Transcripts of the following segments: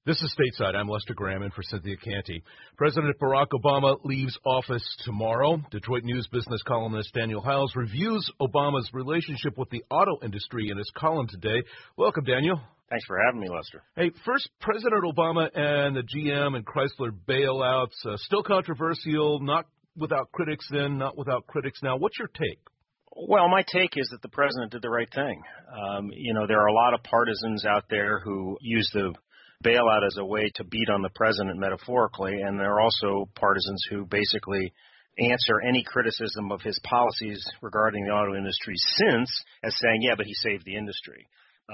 This is Stateside. I'm Lester Graham in for Cynthia Canty. President Barack Obama leaves office tomorrow. Detroit News business columnist Daniel Hiles reviews Obama's relationship with the auto industry in his column today. Welcome, Daniel. Thanks for having me, Lester. Hey, first, President Obama and the GM and Chrysler bailouts, still controversial, not without critics then, not without critics now. What's your take? Well, my take is that the president did the right thing. There are a lot of partisans out there who use the bailout as a way to beat on the president metaphorically, and there are also partisans who basically answer any criticism of his policies regarding the auto industry as saying, yeah, but he saved the industry.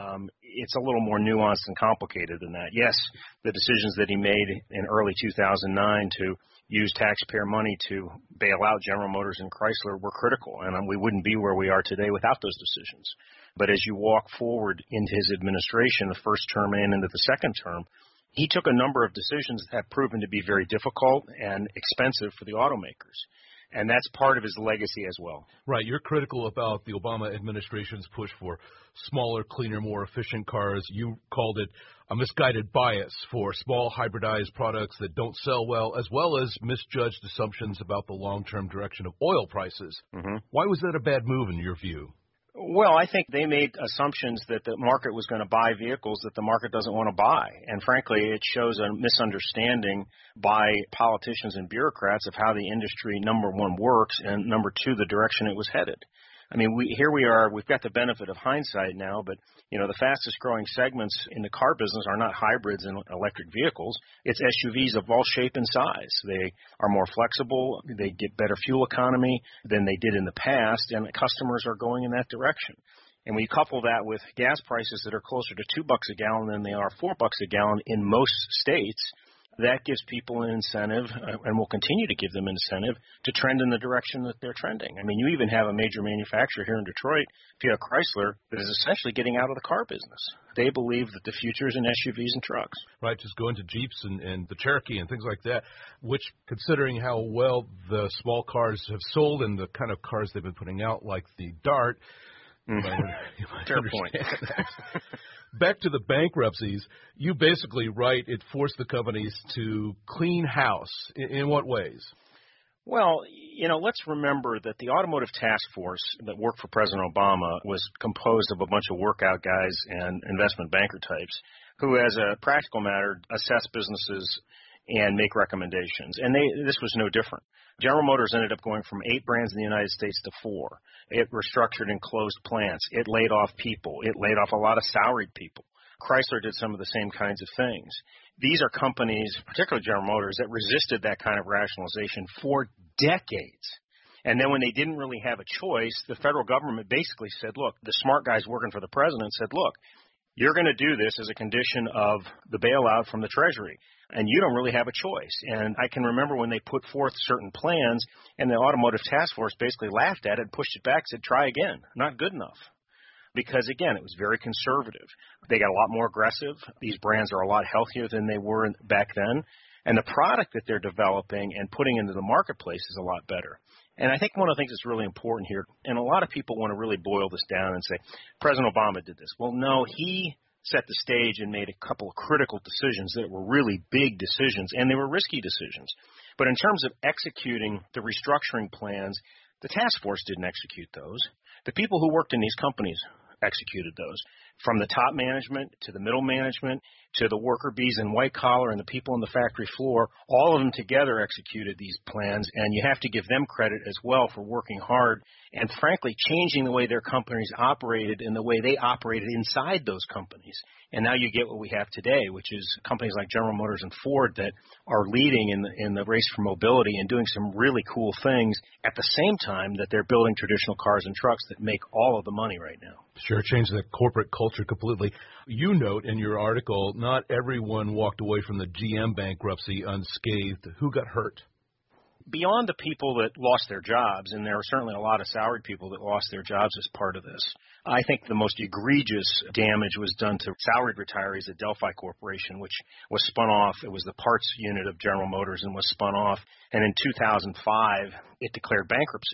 It's a little more nuanced and complicated than that. Yes, the decisions that he made in early 2009 to use taxpayer money to bail out General Motors and Chrysler were critical, and we wouldn't be where we are today without those decisions. But as you walk forward into his administration, the first term and into the second term, he took a number of decisions that have proven to be very difficult and expensive for the automakers. And that's part of his legacy as well. Right. You're critical about the Obama administration's push for smaller, cleaner, more efficient cars. You called it a misguided bias for small hybridized products that don't sell well as misjudged assumptions about the long-term direction of oil prices. Mm-hmm. Why was that a bad move in your view? Well, I think they made assumptions that the market was going to buy vehicles that the market doesn't want to buy. And frankly, it shows a misunderstanding by politicians and bureaucrats of how the industry, number one, works, and number two, the direction it was headed. I mean, here we are, we've got the benefit of hindsight now, but, the fastest growing segments in the car business are not hybrids and electric vehicles. It's SUVs of all shape and size. They are more flexible. They get better fuel economy than they did in the past, and customers are going in that direction. And we couple that with gas prices that are closer to $2 a gallon than they are $4 a gallon in most states. That gives people an incentive, and will continue to give them an incentive, to trend in the direction that they're trending. I mean, you even have a major manufacturer here in Detroit, Fiat Chrysler, that is essentially getting out of the car business. They believe that the future is in SUVs and trucks. Right, just go into Jeeps and the Cherokee and things like that, which, considering how well the small cars have sold and the kind of cars they've been putting out, like the Dart, you might Fair point. Back to the bankruptcies, you basically write it forced the companies to clean house. In what ways? Well, let's remember that the Automotive Task Force that worked for President Obama was composed of a bunch of workout guys and investment banker types who, as a practical matter, assess businesses and make recommendations. And this was no different. General Motors ended up going from 8 brands in the United States to 4. It restructured and closed plants. It laid off people. It laid off a lot of salaried people. Chrysler did some of the same kinds of things. These are companies, particularly General Motors, that resisted that kind of rationalization for decades. And then when they didn't really have a choice, the federal government basically said, look, the smart guys working for the president said, look, you're going to do this as a condition of the bailout from the Treasury, and you don't really have a choice. And I can remember when they put forth certain plans, and the Automotive Task Force basically laughed at it and pushed it back, said, try again, not good enough. Because, again, it was very conservative. They got a lot more aggressive. These brands are a lot healthier than they were back then. And the product that they're developing and putting into the marketplace is a lot better. And I think one of the things that's really important here, and a lot of people want to really boil this down and say, President Obama did this. Well, no, he set the stage and made a couple of critical decisions that were really big decisions, and they were risky decisions. But in terms of executing the restructuring plans, the task force didn't execute those. The people who worked in these companies executed those. From the top management to the middle management to the worker bees in white collar and the people on the factory floor, all of them together executed these plans, and you have to give them credit as well for working hard and, frankly, changing the way their companies operated and the way they operated inside those companies. And now you get what we have today, which is companies like General Motors and Ford that are leading in the race for mobility and doing some really cool things at the same time that they're building traditional cars and trucks that make all of the money right now. Sure, change the corporate culture completely. You note in your article, not everyone walked away from the GM bankruptcy unscathed. Who got hurt? Beyond the people that lost their jobs, and there are certainly a lot of salaried people that lost their jobs as part of this, I think the most egregious damage was done to salaried retirees at Delphi Corporation, which was spun off. It was the parts unit of General Motors and was spun off. And in 2005, it declared bankruptcy.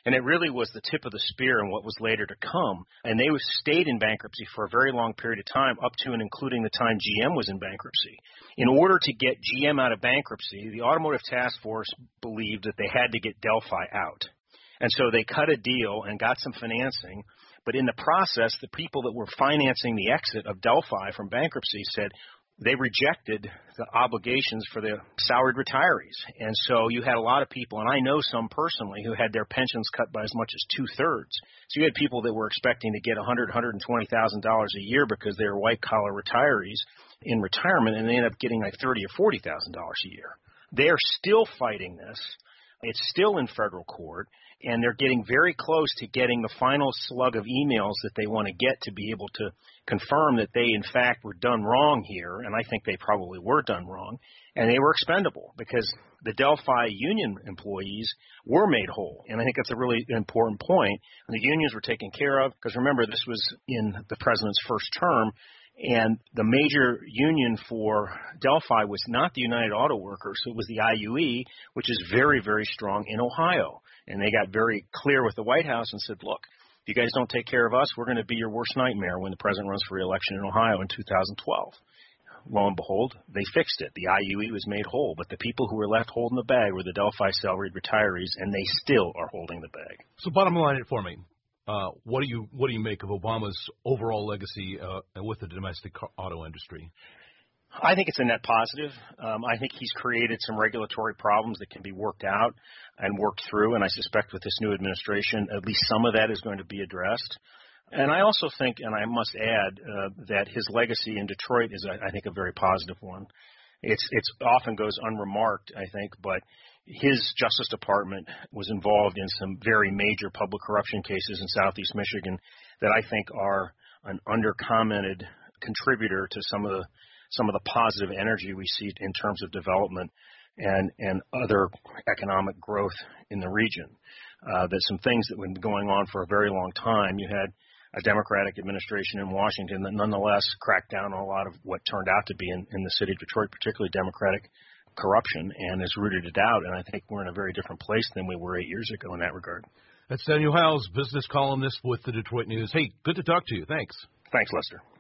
And it really was the tip of the spear in what was later to come. And they stayed in bankruptcy for a very long period of time, up to and including the time GM was in bankruptcy. In order to get GM out of bankruptcy, the Automotive Task Force believed that they had to get Delphi out. And so they cut a deal and got some financing. But in the process, the people that were financing the exit of Delphi from bankruptcy said, they rejected the obligations for the salaried retirees. And so you had a lot of people, and I know some personally, who had their pensions cut by as much as 2/3. So you had people that were expecting to get $100,000, $120,000 a year because they were white-collar retirees in retirement, and they ended up getting like $30,000 or $40,000 a year. They're still fighting this. It's still in federal court, and they're getting very close to getting the final slug of emails that they want to get to be able to confirm that they, in fact, were done wrong here, and I think they probably were done wrong, and they were expendable because the Delphi union employees were made whole, and I think that's a really important point. And the unions were taken care of because, remember, this was in the president's first term, and the major union for Delphi was not the United Auto Workers. It was the IUE, which is very, very strong in Ohio. And they got very clear with the White House and said, look, if you guys don't take care of us, we're going to be your worst nightmare when the president runs for re-election in Ohio in 2012. Lo and behold, they fixed it. The IUE was made whole, but the people who were left holding the bag were the Delphi salaried retirees, and they still are holding the bag. So bottom line it for me. What do you make of Obama's overall legacy with the domestic auto industry? I think it's a net positive. I think he's created some regulatory problems that can be worked out and worked through, and I suspect with this new administration, at least some of that is going to be addressed. And I also think, and I must add, that his legacy in Detroit is, I think, a very positive one. It's often goes unremarked, I think, but his Justice Department was involved in some very major public corruption cases in Southeast Michigan that I think are an undercommented contributor to some of the positive energy we see in terms of development and other economic growth in the region. There's some things that have been going on for a very long time. You had a Democratic administration in Washington that nonetheless cracked down on a lot of what turned out to be in the city of Detroit, particularly Democratic corruption, and has rooted it out. And I think we're in a very different place than we were 8 years ago in that regard. That's Daniel Howes, business columnist with the Detroit News. Hey, good to talk to you. Thanks. Thanks, Lester.